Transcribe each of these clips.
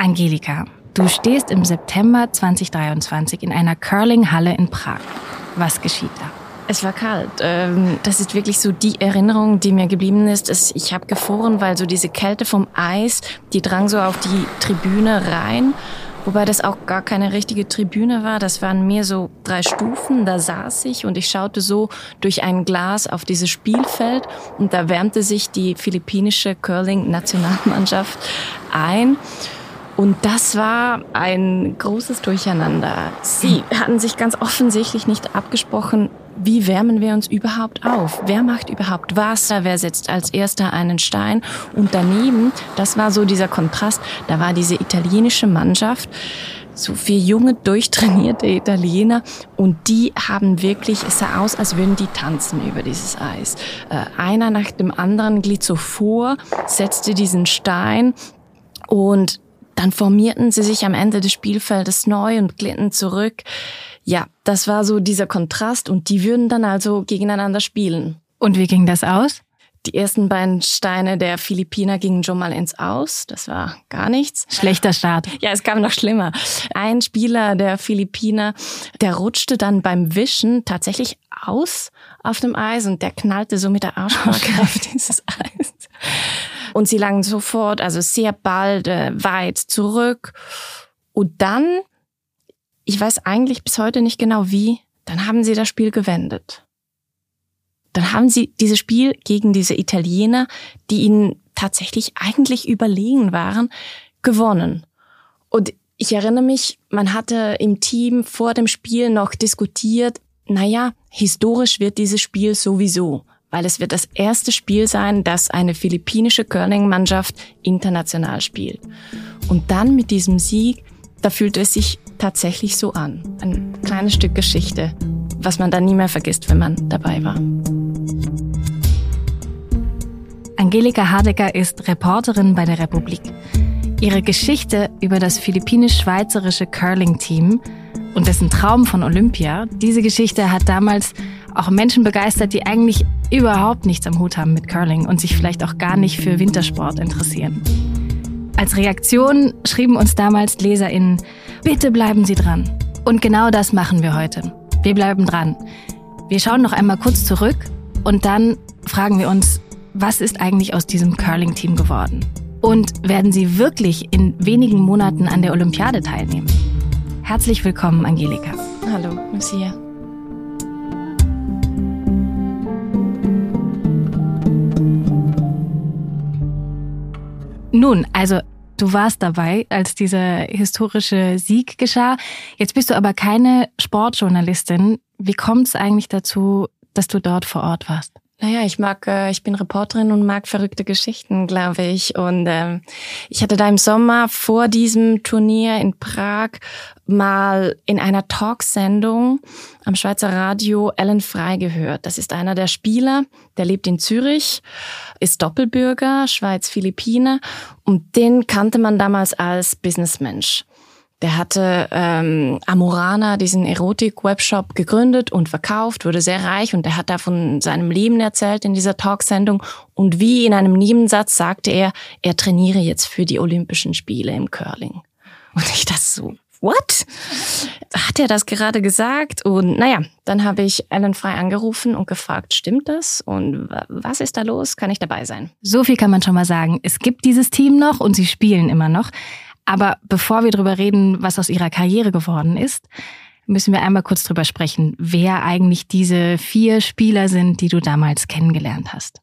Angelika, du stehst im September 2023 in einer Curling-Halle in Prag. Was geschieht da? Es war kalt. Das ist wirklich so die Erinnerung, die mir geblieben ist. Ich habe gefroren, weil so diese Kälte vom Eis, die drang so auf die Tribüne rein. Wobei das auch gar keine richtige Tribüne war. Das waren mehr so 3 Stufen. Da saß ich und ich schaute so durch ein Glas auf dieses Spielfeld. Und da wärmte sich die philippinische Curling-Nationalmannschaft ein. Und das war ein großes Durcheinander. Sie hatten sich ganz offensichtlich nicht abgesprochen, wie wärmen wir uns überhaupt auf? Wer macht überhaupt was? Wer setzt als Erster einen Stein? Und daneben, das war so dieser Kontrast, da war diese italienische Mannschaft, so 4 junge, durchtrainierte Italiener. Und die haben wirklich, es sah aus, als würden die tanzen über dieses Eis. Einer nach dem anderen glitt so vor, setzte diesen Stein und dann formierten sie sich am Ende des Spielfeldes neu und glitten zurück. Ja, das war so dieser Kontrast und die würden dann also gegeneinander spielen. Und wie ging das aus? Die ersten beiden Steine der Philippiner gingen schon mal ins Aus. Das war gar nichts. Schlechter Start. Ja, es kam noch schlimmer. Ein Spieler der Philippiner, der rutschte dann beim Wischen tatsächlich aus auf dem Eis und der knallte so mit der Arschbacke auf dieses Eis. Und sie lagen sofort, also sehr bald, weit zurück. Und dann, ich weiß eigentlich bis heute nicht genau wie, dann haben sie das Spiel gewendet. Dann haben sie dieses Spiel gegen diese Italiener, die ihnen tatsächlich eigentlich überlegen waren, gewonnen. Und ich erinnere mich, man hatte im Team vor dem Spiel noch diskutiert, historisch wird dieses Spiel sowieso, weil es wird das erste Spiel sein, das eine philippinische Curling-Mannschaft international spielt. Und dann mit diesem Sieg, da fühlte es sich tatsächlich so an. Ein kleines Stück Geschichte, was man dann nie mehr vergisst, wenn man dabei war. Angelika Hardecker ist Reporterin bei der Republik. Ihre Geschichte über das philippinisch-schweizerische Curling-Team und dessen Traum von Olympia, diese Geschichte hat damals auch Menschen begeistert, die eigentlich überhaupt nichts am Hut haben mit Curling und sich vielleicht auch gar nicht für Wintersport interessieren. Als Reaktion schrieben uns damals LeserInnen, bitte bleiben Sie dran. Und genau das machen wir heute. Wir bleiben dran. Wir schauen noch einmal kurz zurück und dann fragen wir uns, was ist eigentlich aus diesem Curling-Team geworden? Und werden sie wirklich in wenigen Monaten an der Olympiade teilnehmen? Herzlich willkommen, Angelika. Hallo, Lucia. Nun, also du warst dabei, als dieser historische Sieg geschah. Jetzt bist du aber keine Sportjournalistin. Wie kommt es eigentlich dazu, dass du dort vor Ort warst? Ich bin Reporterin und mag verrückte Geschichten, glaube ich. Und ich hatte da im Sommer vor diesem Turnier in Prag mal in einer Talksendung am Schweizer Radio Ellen Frey gehört. Das ist einer der Spieler, der lebt in Zürich, ist Doppelbürger, Schweiz-Philippiner. Und den kannte man damals als Businessmensch. Der hatte Amorana, diesen Erotik-Webshop, gegründet und verkauft, wurde sehr reich und er hat da von seinem Leben erzählt in dieser Talksendung. Und wie in einem Nebensatz sagte er trainiere jetzt für die Olympischen Spiele im Curling. Und ich dachte so, what? Hat er das gerade gesagt? Und dann habe ich Ellen Frey angerufen und gefragt, stimmt das? Und was ist da los? Kann ich dabei sein? So viel kann man schon mal sagen. Es gibt dieses Team noch und sie spielen immer noch. Aber bevor wir darüber reden, was aus ihrer Karriere geworden ist, müssen wir einmal kurz drüber sprechen, wer eigentlich diese 4 Spieler sind, die du damals kennengelernt hast.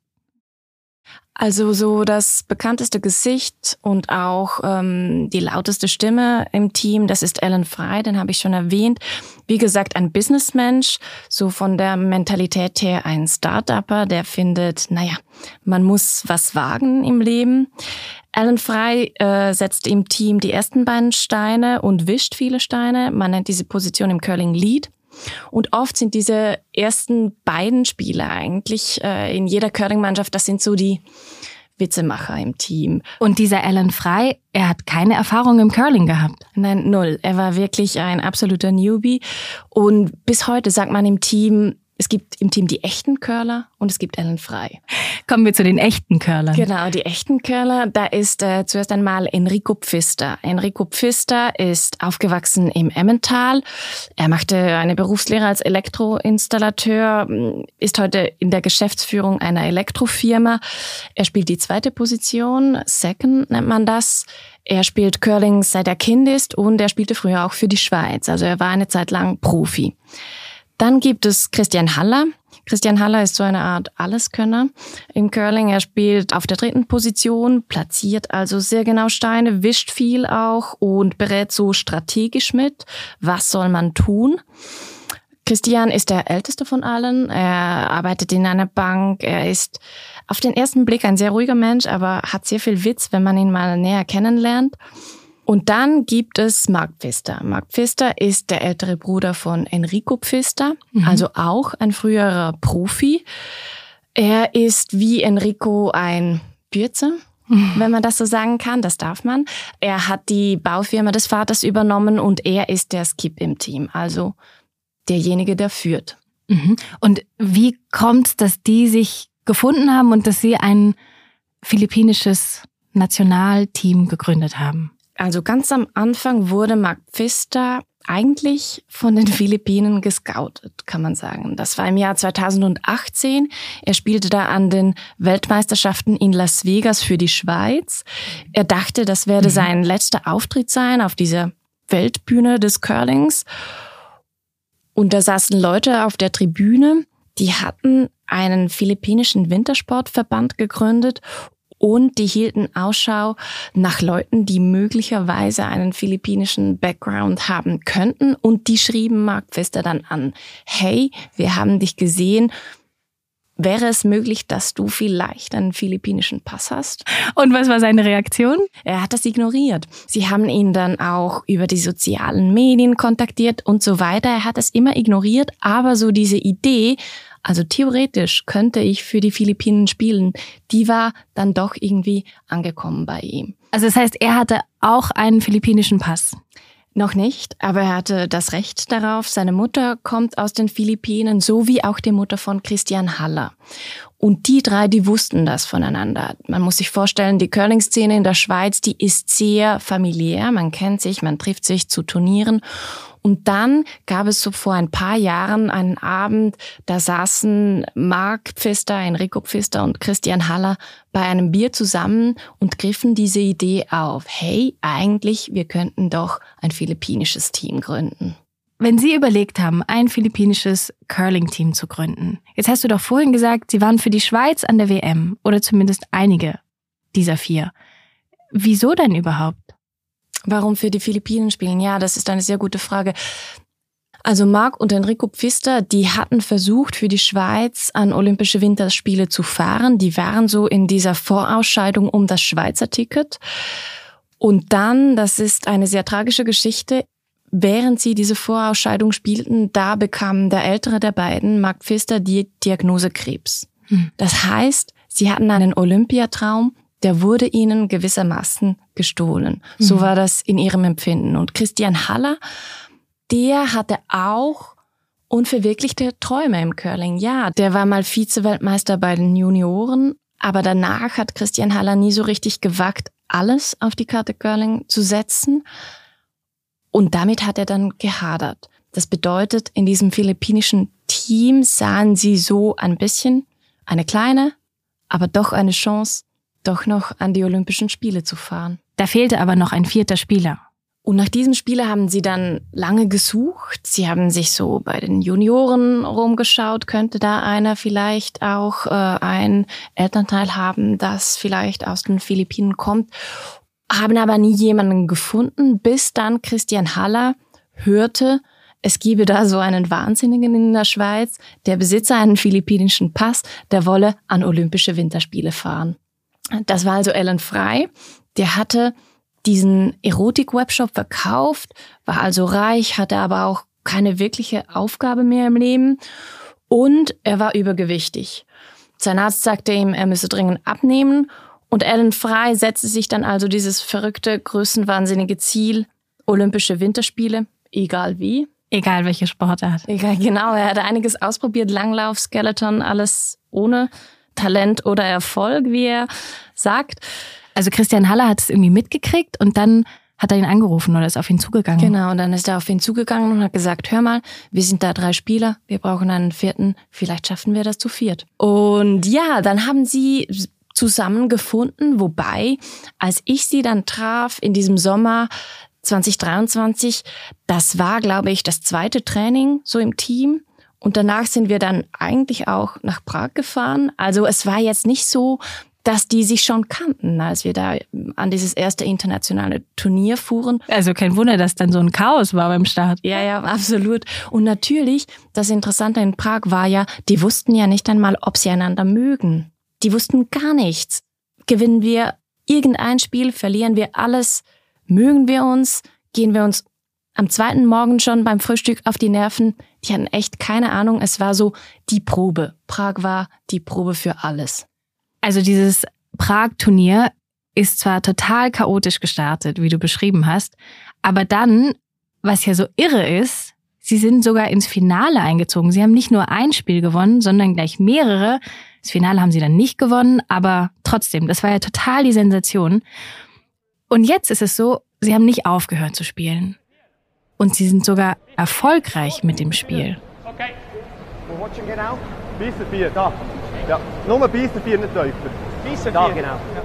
Also so das bekannteste Gesicht und auch die lauteste Stimme im Team, das ist Ellen Frey, den habe ich schon erwähnt. Wie gesagt, ein Businessmensch, so von der Mentalität her ein Start-Upper, der findet, man muss was wagen im Leben. Ellen Frey setzt im Team die ersten beiden Steine und wischt viele Steine. Man nennt diese Position im Curling Lead. Und oft sind diese ersten beiden Spieler eigentlich in jeder Curling-Mannschaft, das sind so die Witzemacher im Team. Und dieser Ellen Frey, er hat keine Erfahrung im Curling gehabt? Nein, 0. Er war wirklich ein absoluter Newbie. Und bis heute sagt man im Team, Es gibt im Team die echten Curler und es gibt Ellen Frey. Kommen wir zu den echten Curlern. Genau, die echten Curler. Da ist zuerst einmal Enrico Pfister. Enrico Pfister ist aufgewachsen im Emmental. Er machte eine Berufslehre als Elektroinstallateur, ist heute in der Geschäftsführung einer Elektrofirma. Er spielt die zweite Position, Second nennt man das. Er spielt Curling seit er Kind ist und er spielte früher auch für die Schweiz. Also er war eine Zeit lang Profi. Dann gibt es Christian Haller. Christian Haller ist so eine Art Alleskönner im Curling. Er spielt auf der dritten Position, platziert also sehr genau Steine, wischt viel auch und berät so strategisch mit. Was soll man tun? Christian ist der älteste von allen. Er arbeitet in einer Bank. Er ist auf den ersten Blick ein sehr ruhiger Mensch, aber hat sehr viel Witz, wenn man ihn mal näher kennenlernt. Und dann gibt es Mark Pfister. Mark Pfister ist der ältere Bruder von Enrico Pfister, also auch ein früherer Profi. Er ist wie Enrico ein Bürzer, wenn man das so sagen kann, das darf man. Er hat die Baufirma des Vaters übernommen und er ist der Skip im Team, also derjenige, der führt. Und wie kommt es, dass die sich gefunden haben und dass sie ein philippinisches Nationalteam gegründet haben? Also ganz am Anfang wurde Mark Pfister eigentlich von den Philippinen gescoutet, kann man sagen. Das war im Jahr 2018. Er spielte da an den Weltmeisterschaften in Las Vegas für die Schweiz. Er dachte, das werde sein letzter Auftritt sein auf dieser Weltbühne des Curlings. Und da saßen Leute auf der Tribüne, die hatten einen philippinischen Wintersportverband gegründet und die hielten Ausschau nach Leuten, die möglicherweise einen philippinischen Background haben könnten. Und die schrieben Mark Pfister dann an: Hey, wir haben dich gesehen. Wäre es möglich, dass du vielleicht einen philippinischen Pass hast? Und was war seine Reaktion? Er hat das ignoriert. Sie haben ihn dann auch über die sozialen Medien kontaktiert und so weiter. Er hat es immer ignoriert, aber so diese Idee, also theoretisch könnte ich für die Philippinen spielen, die war dann doch irgendwie angekommen bei ihm. Also das heißt, er hatte auch einen philippinischen Pass? Noch nicht, aber er hatte das Recht darauf. Seine Mutter kommt aus den Philippinen, so wie auch die Mutter von Christian Haller. Und die drei, die wussten das voneinander. Man muss sich vorstellen, die Curling-Szene in der Schweiz, die ist sehr familiär. Man kennt sich, man trifft sich zu Turnieren. Und dann gab es so vor ein paar Jahren einen Abend, da saßen Mark Pfister, Enrico Pfister und Christian Haller bei einem Bier zusammen und griffen diese Idee auf. Hey, eigentlich, wir könnten doch ein philippinisches Team gründen. Wenn Sie überlegt haben, ein philippinisches Curling-Team zu gründen, jetzt hast du doch vorhin gesagt, Sie waren für die Schweiz an der WM oder zumindest einige dieser 4. Wieso denn überhaupt? Warum für die Philippinen spielen? Ja, das ist eine sehr gute Frage. Also Mark und Enrico Pfister, die hatten versucht, für die Schweiz an Olympische Winterspiele zu fahren. Die waren so in dieser Vorausscheidung um das Schweizer Ticket. Und dann, das ist eine sehr tragische Geschichte, während sie diese Vorausscheidung spielten, da bekam der ältere der beiden, Mark Pfister, die Diagnose Krebs. Das heißt, sie hatten einen Olympiatraum, der wurde ihnen gewissermaßen gestohlen. So war das in ihrem Empfinden. Und Christian Haller, der hatte auch unverwirklichte Träume im Curling. Ja, der war mal Vize-Weltmeister bei den Junioren, aber danach hat Christian Haller nie so richtig gewagt, alles auf die Karte Curling zu setzen. Und damit hat er dann gehadert. Das bedeutet, in diesem philippinischen Team sahen sie so ein bisschen eine kleine, aber doch eine Chance, doch noch an die Olympischen Spiele zu fahren. Da fehlte aber noch ein 4. Spieler. Und nach diesem Spieler haben sie dann lange gesucht. Sie haben sich so bei den Junioren rumgeschaut. Könnte da einer vielleicht auch ein Elternteil haben, das vielleicht aus den Philippinen kommt? Haben aber nie jemanden gefunden, bis dann Christian Haller hörte, es gebe da so einen Wahnsinnigen in der Schweiz, der besitze einen philippinischen Pass, der wolle an Olympische Winterspiele fahren. Das war also Ellen Frey. Der hatte diesen Erotik-Webshop verkauft, war also reich, hatte aber auch keine wirkliche Aufgabe mehr im Leben und er war übergewichtig. Sein Arzt sagte ihm, er müsse dringend abnehmen und Ellen Frey setzte sich dann also dieses verrückte, größenwahnsinnige Ziel, Olympische Winterspiele, egal wie. Egal welche Sportart. Egal, genau. Er hat einiges ausprobiert. Langlauf, Skeleton, alles ohne Talent oder Erfolg, wie er sagt. Also Christian Haller hat es irgendwie mitgekriegt und dann hat er ihn angerufen oder ist auf ihn zugegangen. Genau, und dann ist er auf ihn zugegangen und hat gesagt, hör mal, wir sind da 3 Spieler, wir brauchen einen 4., vielleicht schaffen wir das zu 4. Und ja, dann haben sie zusammengefunden, wobei, als ich sie dann traf in diesem Sommer 2023, das war, glaube ich, das 2. Training so im Team. Und danach sind wir dann eigentlich auch nach Prag gefahren. Also es war jetzt nicht so, dass die sich schon kannten, als wir da an dieses erste internationale Turnier fuhren. Also kein Wunder, dass dann so ein Chaos war beim Start. Ja, absolut. Und natürlich, das Interessante in Prag war ja, die wussten ja nicht einmal, ob sie einander mögen. Die wussten gar nichts. Gewinnen wir irgendein Spiel, verlieren wir alles, mögen wir uns, gehen wir uns am 2. Morgen schon beim Frühstück auf die Nerven. Die hatten echt keine Ahnung. Es war so die Probe. Prag war die Probe für alles. Also dieses Prag-Turnier ist zwar total chaotisch gestartet, wie du beschrieben hast, aber dann, was ja so irre ist, sie sind sogar ins Finale eingezogen. Sie haben nicht nur ein Spiel gewonnen, sondern gleich mehrere. Das Finale haben sie dann nicht gewonnen, aber trotzdem, das war ja total die Sensation. Und jetzt ist es so, sie haben nicht aufgehört zu spielen. Und sie sind sogar erfolgreich mit dem Spiel. Okay. We're watching it now. Beißen 4, da. Ja, nur beißen 4, nicht tiefer. Beißen 4. Da, genau. Ja.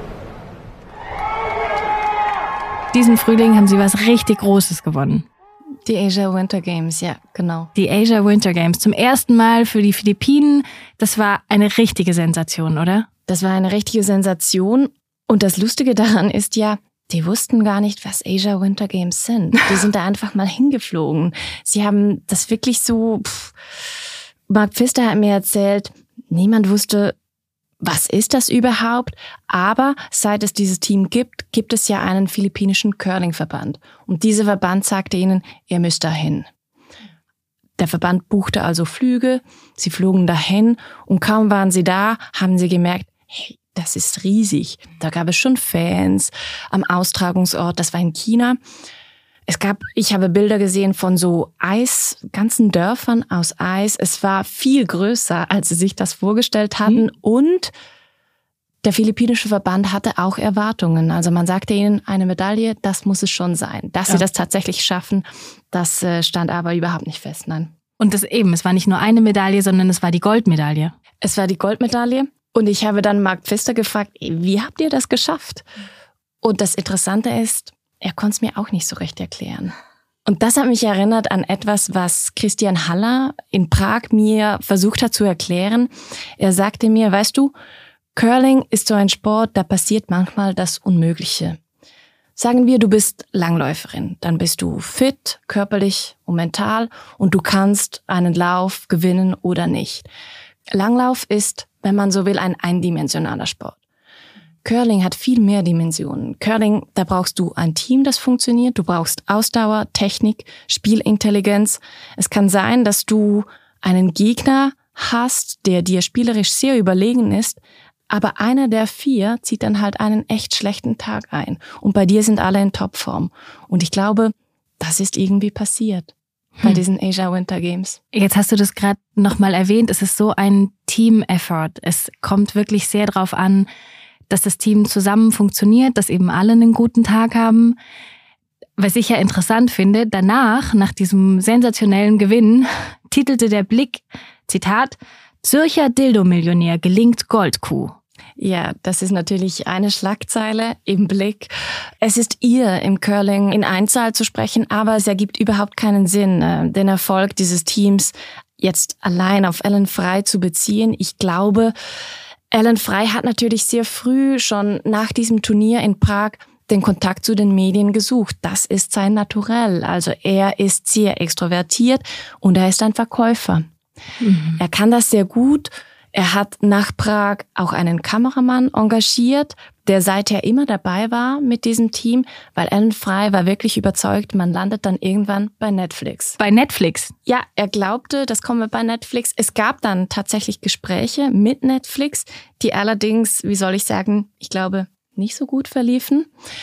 Diesen Frühling haben sie was richtig Großes gewonnen. Die Asia Winter Games, ja, genau. Die Asia Winter Games. Zum ersten Mal für die Philippinen. Das war eine richtige Sensation, oder? Das war eine richtige Sensation. Und das Lustige daran ist ja, die wussten gar nicht, was Asia Winter Games sind. Die sind da einfach mal hingeflogen. Sie haben das wirklich so... Mark Pfister hat mir erzählt, niemand wusste, was ist das überhaupt? Aber seit es dieses Team gibt, gibt es ja einen philippinischen Curling-Verband. Und dieser Verband sagte ihnen, ihr müsst dahin. Der Verband buchte also Flüge, sie flogen dahin und kaum waren sie da, haben sie gemerkt, hey, das ist riesig. Da gab es schon Fans am Austragungsort, das war in China. Ich habe Bilder gesehen von so ganzen Dörfern aus Eis. Es war viel größer, als sie sich das vorgestellt hatten. Und der philippinische Verband hatte auch Erwartungen. Also man sagte ihnen, eine Medaille, das muss es schon sein. Dass sie das tatsächlich schaffen, das stand aber überhaupt nicht fest, nein. Und es war nicht nur eine Medaille, sondern es war die Goldmedaille. Es war die Goldmedaille. Und ich habe dann Mark Pfister gefragt, wie habt ihr das geschafft? Und das Interessante ist, er konnte es mir auch nicht so recht erklären. Und das hat mich erinnert an etwas, was Christian Haller in Prag mir versucht hat zu erklären. Er sagte mir, weißt du, Curling ist so ein Sport, da passiert manchmal das Unmögliche. Sagen wir, du bist Langläuferin, dann bist du fit, körperlich und mental und du kannst einen Lauf gewinnen oder nicht. Langlauf ist, wenn man so will, ein eindimensionaler Sport. Curling hat viel mehr Dimensionen. Curling, da brauchst du ein Team, das funktioniert. Du brauchst Ausdauer, Technik, Spielintelligenz. Es kann sein, dass du einen Gegner hast, der dir spielerisch sehr überlegen ist, aber einer der 4 zieht dann halt einen echt schlechten Tag ein. Und bei dir sind alle in Topform. Und ich glaube, das ist irgendwie passiert bei diesen Asia Winter Games. Jetzt hast du das gerade nochmal erwähnt. Es ist so ein Team-Effort. Es kommt wirklich sehr drauf an, dass das Team zusammen funktioniert, dass eben alle einen guten Tag haben. Was ich ja interessant finde, danach, nach diesem sensationellen Gewinn, titelte der Blick, Zitat, Zürcher Dildo-Millionär gelingt Goldkuh. Ja, das ist natürlich eine Schlagzeile im Blick. Es ist ihr im Curling in Einzahl zu sprechen, aber es ergibt überhaupt keinen Sinn, den Erfolg dieses Teams jetzt allein auf Ellen Frey zu beziehen. Ich glaube, Ellen Frey hat natürlich sehr früh schon nach diesem Turnier in Prag den Kontakt zu den Medien gesucht. Das ist sein Naturell. Also er ist sehr extrovertiert und er ist ein Verkäufer. Mhm. Er kann das sehr gut. Er hat nach Prag auch einen Kameramann engagiert, der seither immer dabei war mit diesem Team, weil Ellen Frey war wirklich überzeugt, man landet dann irgendwann bei Netflix. Bei Netflix? Ja, er glaubte, das komme bei Netflix. Es gab dann tatsächlich Gespräche mit Netflix, die allerdings, wie soll ich sagen, ich glaube, nicht so gut verliefen.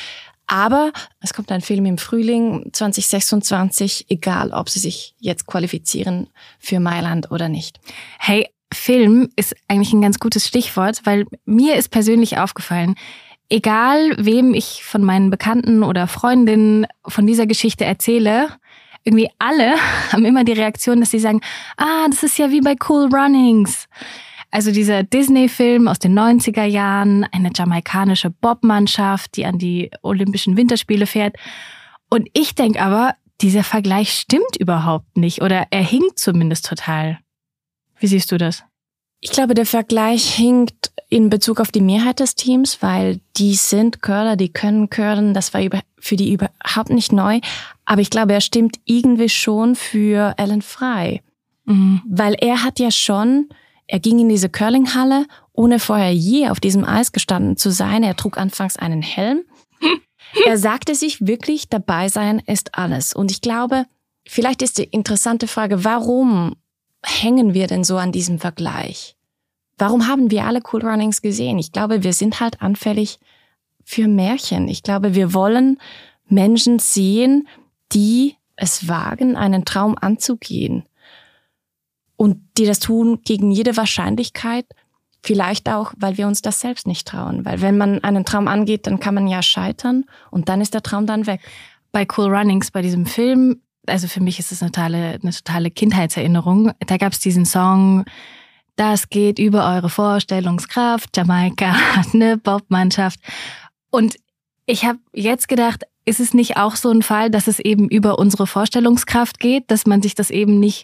Aber es kommt ein Film im Frühling 2026, egal ob sie sich jetzt qualifizieren für Mailand oder nicht. Hey, Film ist eigentlich ein ganz gutes Stichwort, weil mir ist persönlich aufgefallen, egal wem ich von meinen Bekannten oder Freundinnen von dieser Geschichte erzähle, irgendwie alle haben immer die Reaktion, dass sie sagen, das ist ja wie bei Cool Runnings. Also dieser Disney-Film aus den 90er Jahren, eine jamaikanische Bobmannschaft, die an die Olympischen Winterspiele fährt. Und ich denke aber, dieser Vergleich stimmt überhaupt nicht oder er hinkt zumindest total. Wie siehst du das? Ich glaube, der Vergleich hinkt in Bezug auf die Mehrheit des Teams, weil die sind Curler, die können curlen. Das war für die überhaupt nicht neu. Aber ich glaube, er stimmt irgendwie schon für Ellen Frey. Mhm. Weil er ging in diese Curlinghalle, ohne vorher je auf diesem Eis gestanden zu sein. Er trug anfangs einen Helm. Er sagte sich wirklich, dabei sein ist alles. Und ich glaube, vielleicht ist die interessante Frage, warum hängen wir denn so an diesem Vergleich? Warum haben wir alle Cool Runnings gesehen? Ich glaube, wir sind halt anfällig für Märchen. Ich glaube, wir wollen Menschen sehen, die es wagen, einen Traum anzugehen. Und die das tun gegen jede Wahrscheinlichkeit, vielleicht auch, weil wir uns das selbst nicht trauen. Weil wenn man einen Traum angeht, dann kann man ja scheitern und dann ist der Traum dann weg. Bei Cool Runnings, bei diesem Film, also für mich ist es eine totale Kindheitserinnerung. Da gab es diesen Song, das geht über eure Vorstellungskraft, Jamaika hat eine Bobmannschaft. Und ich habe jetzt gedacht, ist es nicht auch so ein Fall, dass es eben über unsere Vorstellungskraft geht, dass man sich das eben nicht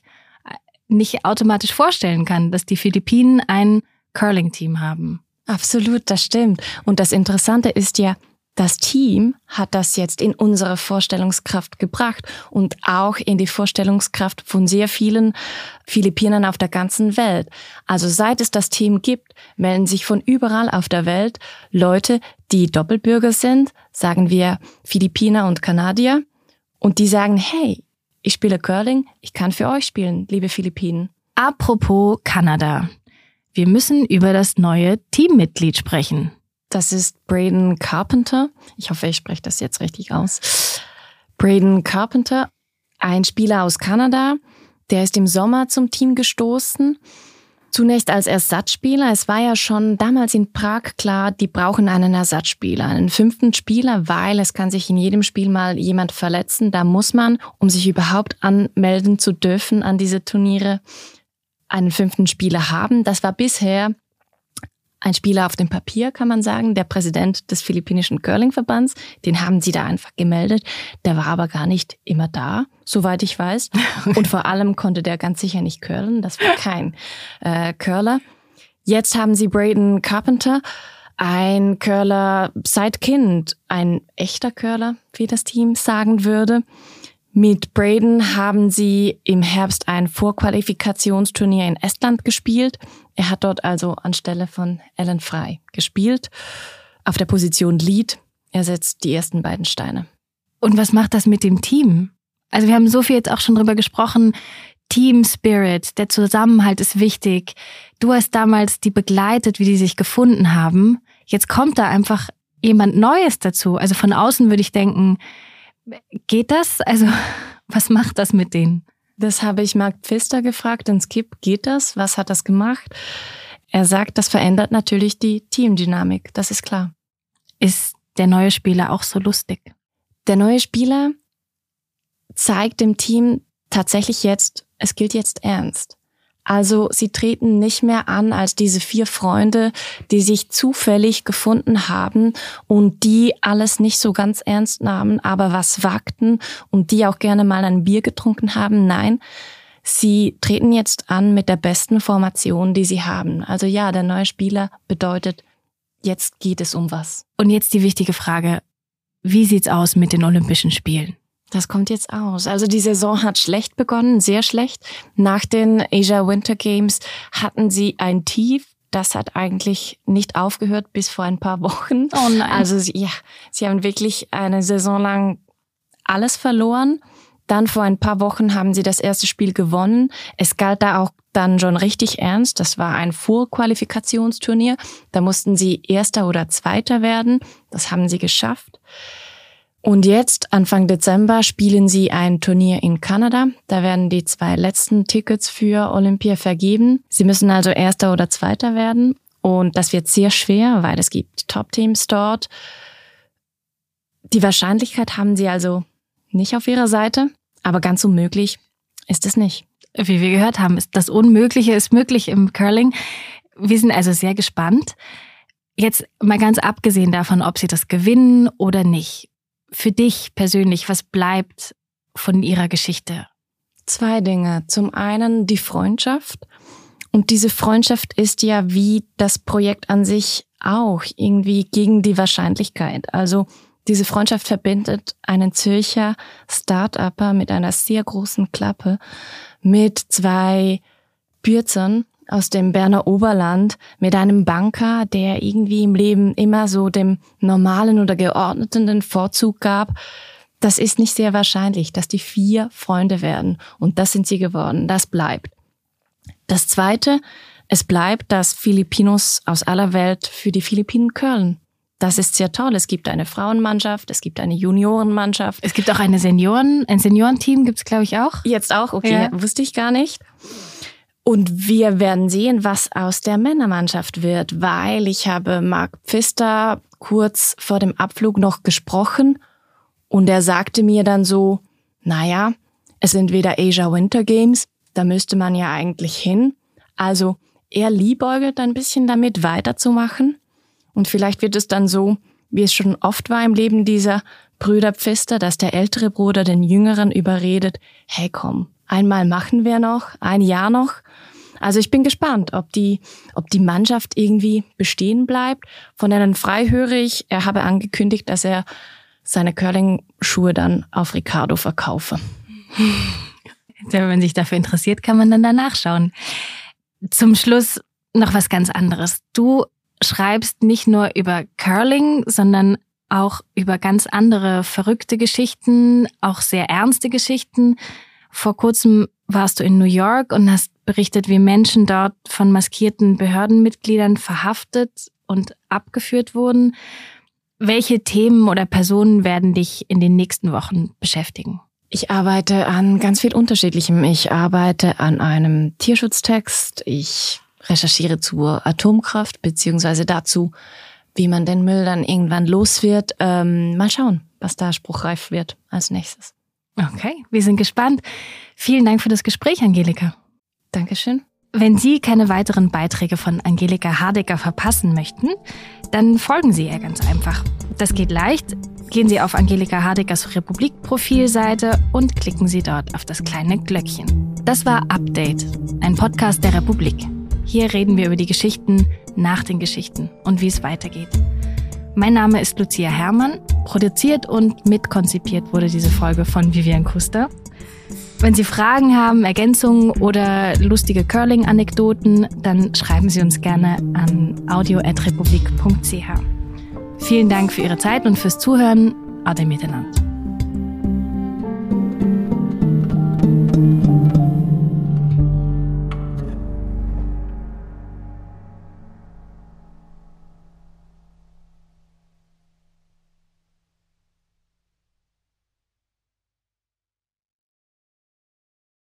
automatisch vorstellen kann, dass die Philippinen ein Curling-Team haben. Absolut, das stimmt. Und das Interessante ist ja, das Team hat das jetzt in unsere Vorstellungskraft gebracht und auch in die Vorstellungskraft von sehr vielen Philippinern auf der ganzen Welt. Also seit es das Team gibt, melden sich von überall auf der Welt Leute, die Doppelbürger sind, sagen wir Philippiner und Kanadier, und die sagen, hey, ich spiele Curling, ich kann für euch spielen, liebe Philippinen. Apropos Kanada. Wir müssen über das neue Teammitglied sprechen. Das ist Braden Carpenter. Ich hoffe, ich spreche das jetzt richtig aus. Braden Carpenter, ein Spieler aus Kanada, der ist im Sommer zum Team gestoßen. Zunächst als Ersatzspieler. Es war ja schon damals in Prag klar, die brauchen einen Ersatzspieler, einen 5. Spieler, weil es kann sich in jedem Spiel mal jemand verletzen. Da muss man, um sich überhaupt anmelden zu dürfen an diese Turniere, einen 5. Spieler haben. Das war bisher ein Spieler auf dem Papier, kann man sagen, der Präsident des philippinischen Curling-Verbands. Den haben sie da einfach gemeldet. Der war aber gar nicht immer da, soweit ich weiß. Und vor allem konnte der ganz sicher nicht curlen. Das war kein Curler. Jetzt haben sie Braden Carpenter, ein Curler seit Kind, ein echter Curler, wie das Team sagen würde. Mit Braden haben sie im Herbst ein Vorqualifikationsturnier in Estland gespielt. Er hat dort also anstelle von Ellen Frey gespielt. Auf der Position Lead. Er setzt die ersten beiden Steine. Und was macht das mit dem Team? Also wir haben so viel jetzt auch schon drüber gesprochen. Team Spirit, der Zusammenhalt ist wichtig. Du hast damals die begleitet, wie die sich gefunden haben. Jetzt kommt da einfach jemand Neues dazu. Also von außen würde ich denken, geht das? Also was macht das mit denen? Das habe ich Mark Pfister gefragt, den Skip, geht das? Was hat das gemacht? Er sagt, das verändert natürlich die Teamdynamik, das ist klar. Ist der neue Spieler auch so lustig? Der neue Spieler zeigt dem Team tatsächlich jetzt, es gilt jetzt ernst. Also sie treten nicht mehr an als diese 4 Freunde, die sich zufällig gefunden haben und die alles nicht so ganz ernst nahmen, aber was wagten und die auch gerne mal ein Bier getrunken haben. Nein, sie treten jetzt an mit der besten Formation, die sie haben. Also ja, der neue Spieler bedeutet, jetzt geht es um was. Und jetzt die wichtige Frage, wie sieht's aus mit den Olympischen Spielen? Das kommt jetzt aus. Also die Saison hat schlecht begonnen, sehr schlecht. Nach den Asia Winter Games hatten sie ein Tief. Das hat eigentlich nicht aufgehört bis vor ein paar Wochen. Oh nein. Also sie haben wirklich eine Saison lang alles verloren. Dann vor ein paar Wochen haben sie das erste Spiel gewonnen. Es galt da auch dann schon richtig ernst. Das war ein Vorqualifikationsturnier. Da mussten sie Erster oder Zweiter werden. Das haben sie geschafft. Und jetzt, Anfang Dezember, spielen sie ein Turnier in Kanada. Da werden die 2 letzten Tickets für Olympia vergeben. Sie müssen also Erster oder Zweiter werden. Und das wird sehr schwer, weil es gibt Top-Teams dort. Die Wahrscheinlichkeit haben sie also nicht auf ihrer Seite, aber ganz unmöglich ist es nicht. Wie wir gehört haben, ist das Unmögliche ist möglich im Curling. Wir sind also sehr gespannt. Jetzt mal ganz abgesehen davon, ob sie das gewinnen oder nicht. Für dich persönlich, was bleibt von ihrer Geschichte? 2 Dinge. Zum einen die Freundschaft. Und diese Freundschaft ist ja wie das Projekt an sich auch irgendwie gegen die Wahrscheinlichkeit. Also diese Freundschaft verbindet einen Zürcher Start-Upper mit einer sehr großen Klappe mit 2 Bürzern aus dem Berner Oberland, mit einem Banker, der irgendwie im Leben immer so dem normalen oder geordneten den Vorzug gab. Das ist nicht sehr wahrscheinlich, dass die 4 Freunde werden. Und das sind sie geworden. Das bleibt. Das Zweite, es bleibt, dass Filipinos aus aller Welt für die Philippinen curlen. Das ist sehr toll. Es gibt eine Frauenmannschaft, es gibt eine Juniorenmannschaft. Es gibt auch ein Seniorenteam gibt's, glaube ich, auch. Jetzt auch? Okay, ja. Wusste ich gar nicht. Und wir werden sehen, was aus der Männermannschaft wird, weil ich habe Mark Pfister kurz vor dem Abflug noch gesprochen und er sagte mir dann so, naja, es sind wieder Asia Winter Games, da müsste man ja eigentlich hin. Also er liebäugelt ein bisschen damit weiterzumachen und vielleicht wird es dann so, wie es schon oft war im Leben dieser Brüder Pfister, dass der ältere Bruder den Jüngeren überredet, hey komm, einmal machen wir noch, ein Jahr noch. Also ich bin gespannt, ob die Mannschaft irgendwie bestehen bleibt. Von Alan Frey höre ich, er habe angekündigt, dass er seine Curling-Schuhe dann auf Ricardo verkaufe. Wenn man sich dafür interessiert, kann man dann danach schauen. Zum Schluss noch was ganz anderes. Du schreibst nicht nur über Curling, sondern auch über ganz andere verrückte Geschichten, auch sehr ernste Geschichten. Vor kurzem warst du in New York und hast berichtet, wie Menschen dort von maskierten Behördenmitgliedern verhaftet und abgeführt wurden. Welche Themen oder Personen werden dich in den nächsten Wochen beschäftigen? Ich arbeite an ganz viel Unterschiedlichem. Ich arbeite an einem Tierschutztext. Ich recherchiere zur Atomkraft, beziehungsweise dazu, wie man den Müll dann irgendwann los wird. Mal schauen, was da spruchreif wird als nächstes. Okay, wir sind gespannt. Vielen Dank für das Gespräch, Angelika. Dankeschön. Wenn Sie keine weiteren Beiträge von Angelika Hardecker verpassen möchten, dann folgen Sie ihr ganz einfach. Das geht leicht. Gehen Sie auf Angelika Hardeckers Republik-Profilseite und klicken Sie dort auf das kleine Glöckchen. Das war Update, ein Podcast der Republik. Hier reden wir über die Geschichten nach den Geschichten und wie es weitergeht. Mein Name ist Lucia Herrmann. Produziert und mitkonzipiert wurde diese Folge von Vivian Kuster. Wenn Sie Fragen haben, Ergänzungen oder lustige Curling-Anekdoten, dann schreiben Sie uns gerne an audio@republik.ch. Vielen Dank für Ihre Zeit und fürs Zuhören. Ade miteinander.